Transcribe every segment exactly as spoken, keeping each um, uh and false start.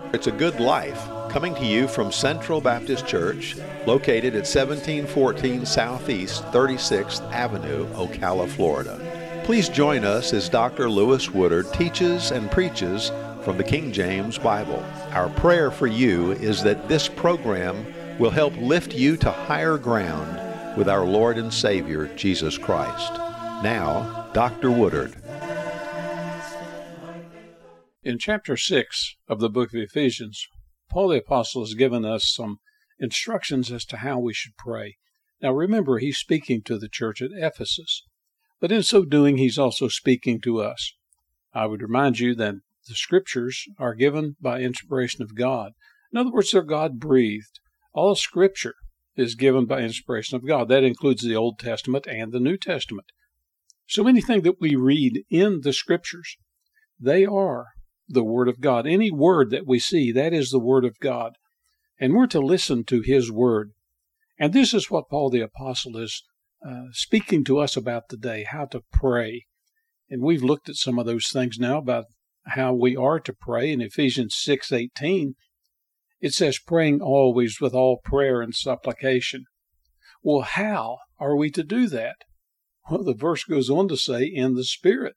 It's a Good Life, coming to you from Central Baptist Church, located at seventeen fourteen Southeast thirty-sixth Avenue, Ocala, Florida. Please join us as Doctor Lewis Woodard teaches and preaches from the King James Bible. Our prayer for you is that this program will help lift you to higher ground with our Lord and Savior, Jesus Christ. Now, Doctor Woodard. In chapter six of the book of Ephesians, Paul the Apostle has given us some instructions as to how we should pray. Now remember, he's speaking to the church at Ephesus, but in so doing, he's also speaking to us. I would remind you that the Scriptures are given by inspiration of God. In other words, they're God-breathed. All Scripture is given by inspiration of God. That includes the Old Testament and the New Testament. So anything that we read in the Scriptures, they are the Word of God. Any word that we see, that is the Word of God. And we're to listen to His Word. And this is what Paul the Apostle is uh, speaking to us about today, how to pray. And we've looked at some of those things now about how we are to pray. In Ephesians six eighteen, it says, praying always with all prayer and supplication. Well, how are we to do that? Well, the verse goes on to say, in the Spirit.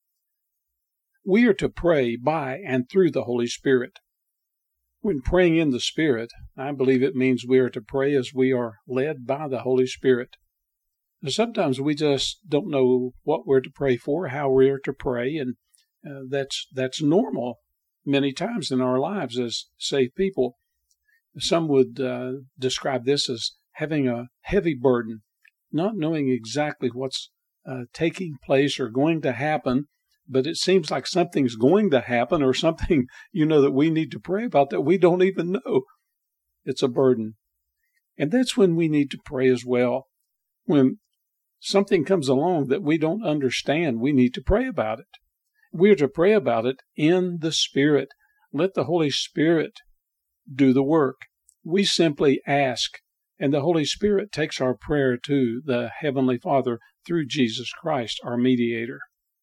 We are to pray by and through the Holy Spirit. When praying in the Spirit, I believe it means we are to pray as we are led by the Holy Spirit. Now, sometimes we just don't know what we're to pray for, how we're to pray, and uh, that's that's normal many times in our lives as saved people. Some would uh, describe this as having a heavy burden, not knowing exactly what's uh, taking place or going to happen, but it seems like something's going to happen or something, you know, that we need to pray about that we don't even know. It's a burden. And that's when we need to pray as well. When something comes along that we don't understand, we need to pray about it. We are to pray about it in the Spirit. Let the Holy Spirit do the work. We simply ask, and the Holy Spirit takes our prayer to the Heavenly Father through Jesus Christ, our mediator.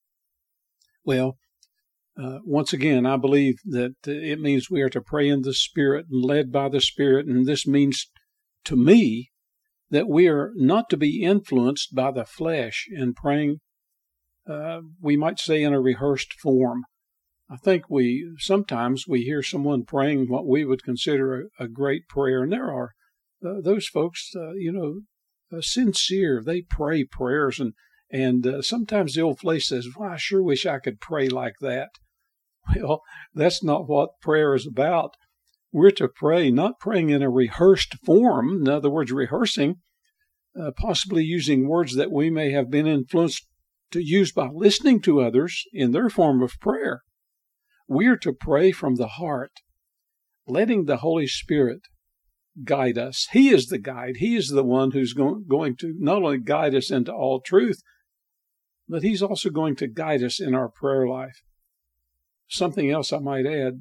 Well, uh, once again, I believe that it means we are to pray in the Spirit and led by the Spirit, and this means to me that we are not to be influenced by the flesh in praying, uh, we might say in a rehearsed form. I think we, sometimes we hear someone praying what we would consider a, a great prayer, and there are uh, those folks, uh, you know, uh, sincere. They pray prayers, and And uh, sometimes the old flesh says, well, I sure wish I could pray like that. Well, that's not what prayer is about. We're to pray, not praying in a rehearsed form. In other words, rehearsing, uh, possibly using words that we may have been influenced to use by listening to others in their form of prayer. We are to pray from the heart, letting the Holy Spirit guide us. He is the guide. He is the one who's go- going to not only guide us into all truth, but He's also going to guide us in our prayer life. Something else I might add,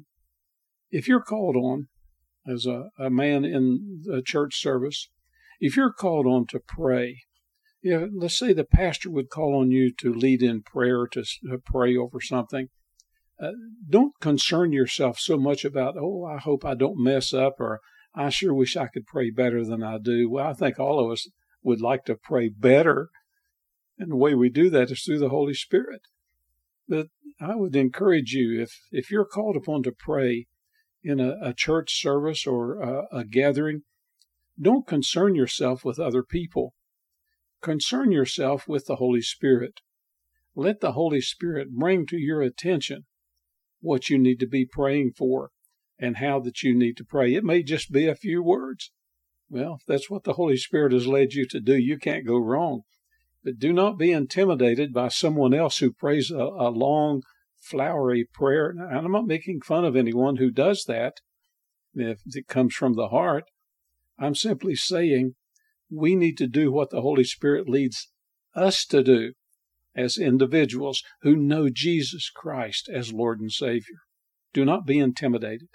if you're called on as a, a man in a church service, if you're called on to pray, you know, let's say the pastor would call on you to lead in prayer, to, to pray over something, uh, don't concern yourself so much about, oh, I hope I don't mess up, or I sure wish I could pray better than I do. Well, I think all of us would like to pray better. And the way we do that is through the Holy Spirit. But I would encourage you, if, if you're called upon to pray in a, a church service or a, a gathering, don't concern yourself with other people. Concern yourself with the Holy Spirit. Let the Holy Spirit bring to your attention what you need to be praying for and how that you need to pray. It may just be a few words. Well, if that's what the Holy Spirit has led you to do, you can't go wrong. But do not be intimidated by someone else who prays a, a long, flowery prayer. And I'm not making fun of anyone who does that, if it comes from the heart. I'm simply saying we need to do what the Holy Spirit leads us to do as individuals who know Jesus Christ as Lord and Savior. Do not be intimidated.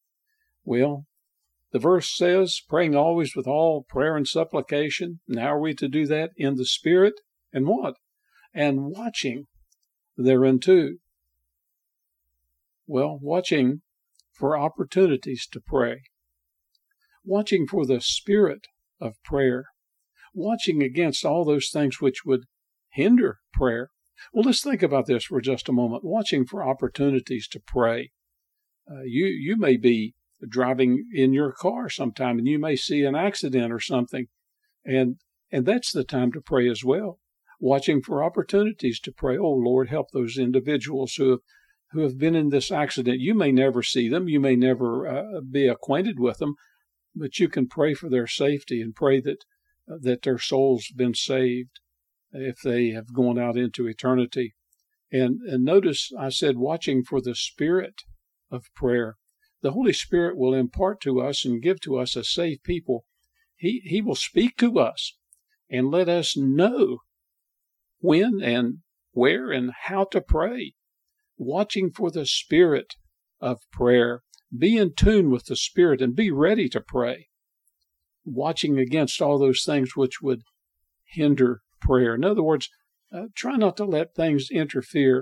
Well, the verse says, praying always with all prayer and supplication. And how are we to do that? In the Spirit. And what? And watching thereunto. Well, watching for opportunities to pray, watching for the spirit of prayer, watching against all those things which would hinder prayer. Well, let's think about this for just a moment. Watching for opportunities to pray. Uh, you you may be driving in your car sometime, and you may see an accident or something, and and that's the time to pray as well. Watching for opportunities to pray. Oh, Lord, help those individuals who have who have been in this accident. You may never see them. You may never uh, be acquainted with them, but you can pray for their safety and pray that uh, that their soul's been saved if they have gone out into eternity. And, and notice I said watching for the spirit of prayer. The Holy Spirit will impart to us and give to us a saved people. He, he will speak to us and let us know when and where and how to pray. Watching for the spirit of prayer. Be in tune with the Spirit and be ready to pray. Watching against all those things which would hinder prayer. In other words, uh, try not to let things interfere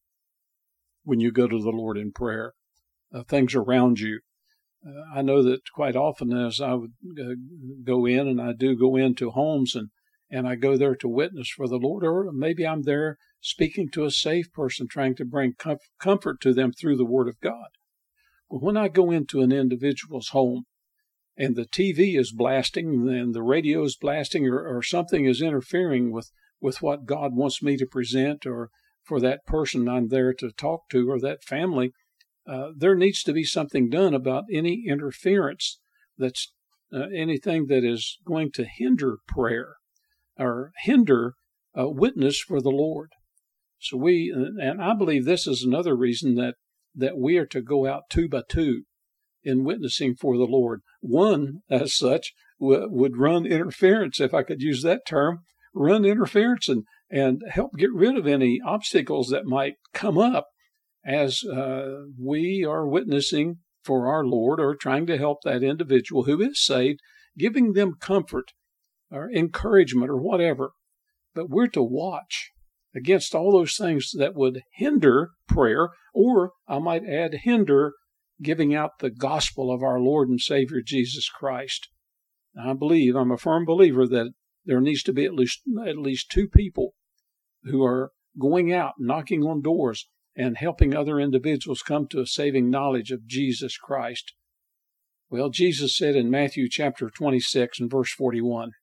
when you go to the Lord in prayer. Uh, things around you. Uh, I know that quite often as I would uh, go in, and I do go into homes, and, and I go there to witness for the Lord, or maybe I'm there speaking to a safe person, trying to bring com- comfort to them through the Word of God. But when I go into an individual's home, and the T V is blasting, and the radio is blasting, or, or something is interfering with, with what God wants me to present, or for that person I'm there to talk to, or that family, uh, there needs to be something done about any interference that's uh, anything that is going to hinder prayer or hinder uh, witness for the Lord. So we, and I believe this is another reason that, that we are to go out two by two in witnessing for the Lord. One, as such, w- would run interference, if I could use that term, run interference and, and help get rid of any obstacles that might come up as uh, we are witnessing for our Lord or trying to help that individual who is saved, giving them comfort or encouragement or whatever. But we're to watch against all those things that would hinder prayer, or I might add, hinder giving out the gospel of our Lord and Savior Jesus Christ. I believe, I'm a firm believer that there needs to be at least at least two people who are going out, knocking on doors, and helping other individuals come to a saving knowledge of Jesus Christ. Well, Jesus said in Matthew chapter twenty-six and verse forty-one,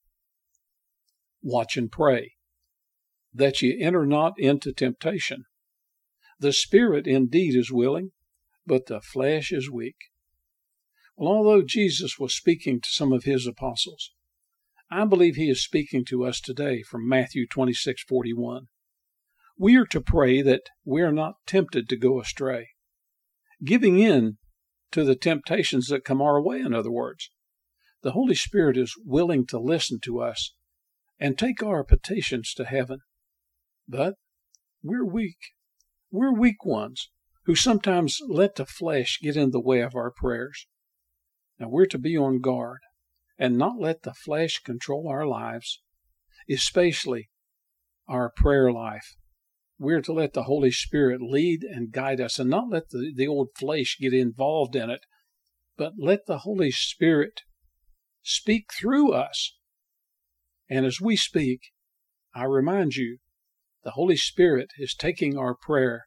watch and pray, that ye enter not into temptation. The spirit indeed is willing, but the flesh is weak. Well, although Jesus was speaking to some of his apostles, I believe he is speaking to us today from Matthew twenty-six forty-one. We are to pray that we are not tempted to go astray, giving in to the temptations that come our way, in other words. The Holy Spirit is willing to listen to us and take our petitions to heaven. But we're weak. We're weak ones who sometimes let the flesh get in the way of our prayers. Now we're to be on guard and not let the flesh control our lives, especially our prayer life. We're to let the Holy Spirit lead and guide us and not let the, the old flesh get involved in it, but let the Holy Spirit speak through us. And as we speak, I remind you, the Holy Spirit is taking our prayer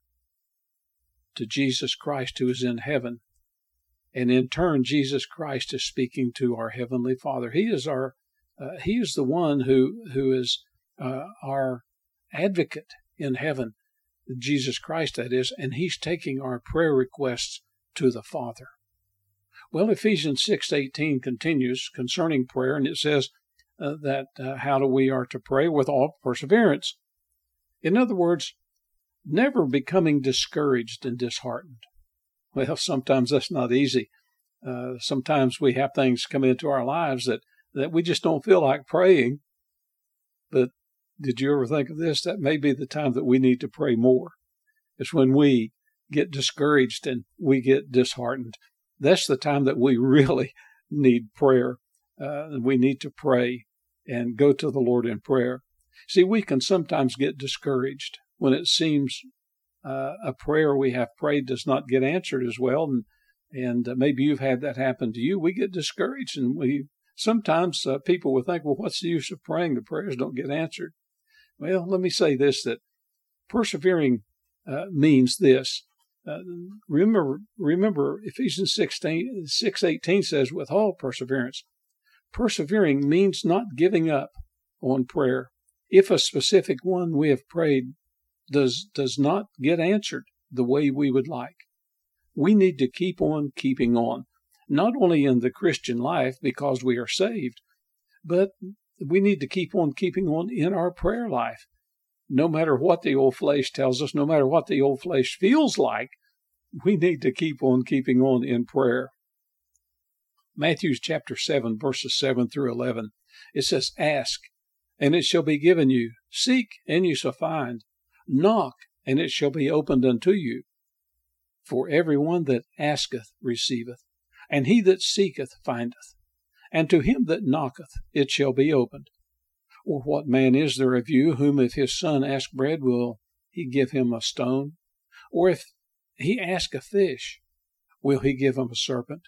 to Jesus Christ who is in heaven. And in turn, Jesus Christ is speaking to our Heavenly Father. He is our, uh, He is the one who, who is uh, our advocate in heaven, Jesus Christ that is, and He's taking our prayer requests to the Father. Well, Ephesians six eighteen continues concerning prayer, and it says uh, that uh, how do we are to pray? With all perseverance. In other words, never becoming discouraged and disheartened. Well, sometimes that's not easy. Uh, sometimes we have things come into our lives that, that we just don't feel like praying. But did you ever think of this? That may be the time that we need to pray more. It's when we get discouraged and we get disheartened. That's the time that we really need prayer. Uh, we need to pray and go to the Lord in prayer. See, we can sometimes get discouraged when it seems uh, a prayer we have prayed does not get answered as well, and And uh, maybe you've had that happen to you. We get discouraged, and we sometimes uh, people will think, well, what's the use of praying? The prayers don't get answered. Well, let me say this, that persevering uh, means this. Uh, remember, remember Ephesians six eighteen says, with all perseverance. Persevering means not giving up on prayer. If a specific one we have prayed does does not get answered the way we would like, we need to keep on keeping on, not only in the Christian life because we are saved, but we need to keep on keeping on in our prayer life. No matter what the old flesh tells us, no matter what the old flesh feels like, we need to keep on keeping on in prayer. Matthew chapter seven, verses seven through eleven, it says, ask, and it shall be given you. Seek, and you shall find. Knock, and it shall be opened unto you. For every one that asketh receiveth, and he that seeketh findeth, and to him that knocketh it shall be opened. Or what man is there of you whom if his son ask bread, will he give him a stone? Or if he ask a fish, will he give him a serpent?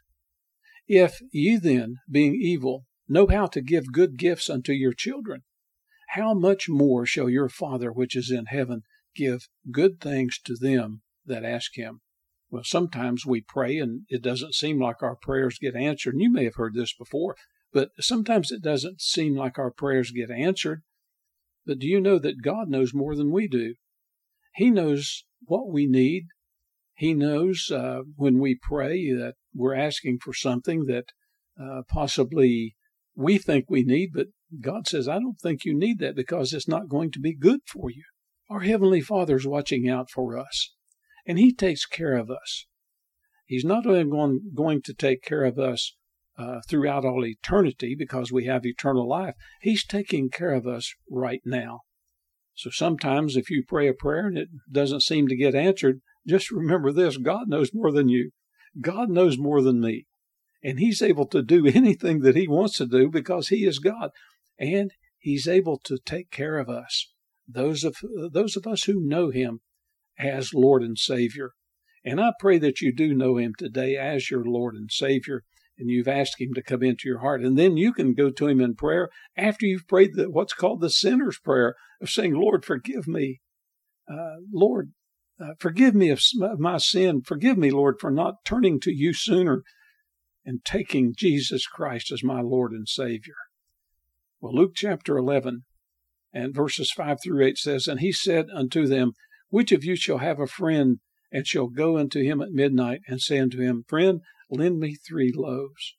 If ye then, being evil, know how to give good gifts unto your children, how much more shall your Father which is in heaven give good things to them that ask him? Well, sometimes we pray and it doesn't seem like our prayers get answered. And you may have heard this before, but sometimes it doesn't seem like our prayers get answered. But do you know that God knows more than we do? He knows what we need. He knows uh, when we pray that we're asking for something that uh, possibly we think we need, but God says, I don't think you need that because it's not going to be good for you. Our Heavenly Father's watching out for us, and He takes care of us. He's not only going, going to take care of us uh, throughout all eternity because we have eternal life. He's taking care of us right now. So sometimes if you pray a prayer and it doesn't seem to get answered, just remember this, God knows more than you. God knows more than me. And He's able to do anything that He wants to do because He is God. And He's able to take care of us, those of those of us who know Him as Lord and Savior. And I pray that you do know Him today as your Lord and Savior, and you've asked Him to come into your heart. And then you can go to Him in prayer after you've prayed the, what's called the sinner's prayer of saying, Lord, forgive me. Uh, Lord, uh, forgive me of my sin. Forgive me, Lord, for not turning to you sooner and taking Jesus Christ as my Lord and Savior. Well, Luke chapter eleven and verses five through eight says, And He said unto them, Which of you shall have a friend, and shall go unto him at midnight, and say unto him, Friend, lend me three loaves?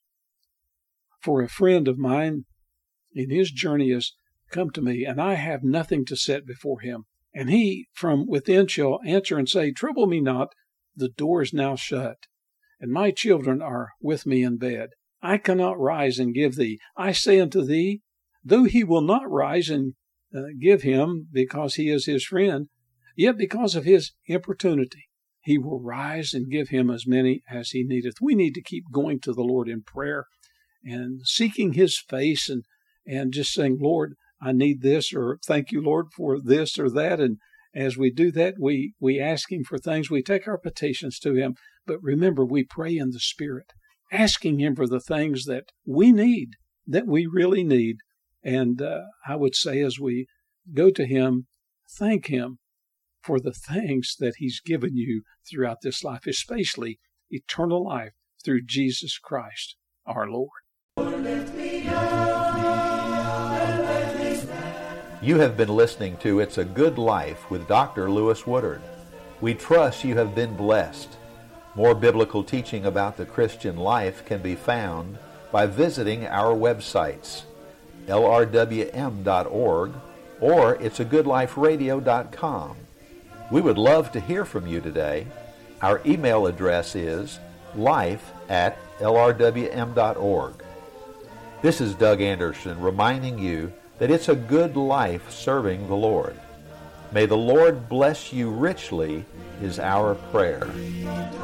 For a friend of mine in his journey is come to me, and I have nothing to set before him. And he from within shall answer and say, Trouble me not, the door is now shut, and my children are with me in bed. I cannot rise and give thee. I say unto thee, though he will not rise and uh, give him, because he is his friend, yet because of his importunity, he will rise and give him as many as he needeth. We need to keep going to the Lord in prayer and seeking His face and, and just saying, Lord, I need this, or thank you, Lord, for this or that. And as we do that, we, we ask Him for things. We take our petitions to Him. But remember, we pray in the Spirit, asking Him for the things that we need, that we really need. And uh, I would say as we go to Him, thank Him for the things that He's given you throughout this life, especially eternal life through Jesus Christ, our Lord. You have been listening to It's a Good Life with Doctor Lewis Woodard. We trust you have been blessed. More biblical teaching about the Christian life can be found by visiting our websites, L R W M dot org or it's a good life radio dot com. We would love to hear from you today. Our email address is life at L R W M dot org. This is Doug Anderson reminding you that it's a good life serving the Lord. May the Lord bless you richly is our prayer.